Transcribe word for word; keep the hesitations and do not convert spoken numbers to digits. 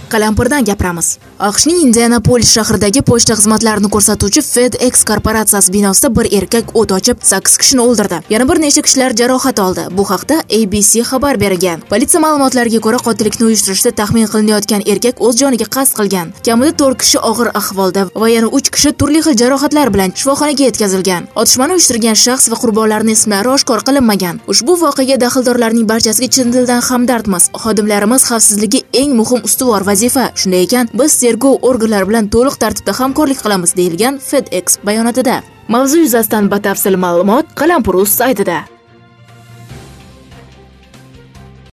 Qalampirdan gapiramiz. AQShning Indianapolis shahridagi pochta xizmatlarini ko'rsatuvchi FedEx korporatsiyasi binosida bir erkak o't ochib, sakkiz kishini o'ldirdi. Yana bir necha kishilar jarohat oldi. Bu haqda A B C xabar bergan. Politsiya ma'lumotlariga ko'ra, qotillikni uyushtirishda taxmin qilinayotgan erkak o'z joniga qasd qilgan. Kamida to'rt kishi og'ir ahvolda va yana uch kishi turli xil jarohatlar bilan shifoxonaga yetkazilgan. Otishmani uyushtirgan shaxs va qurbonlarning ismlari oshkor qilinmagan. Ushbu voqeaga daxldorlarning barchasiga chin dildan hamdardmiz. Xodimlarimiz xavfsizligi eng muhim ustuvor vazifa. Shunday ekan, biz tergov organlari bilan to'liq tartibda hamkorlik qilamiz, deyilgan FedEx bayonotida. Mavzu yuzasidan batafsil ma'lumot Qalampir.uz saytida.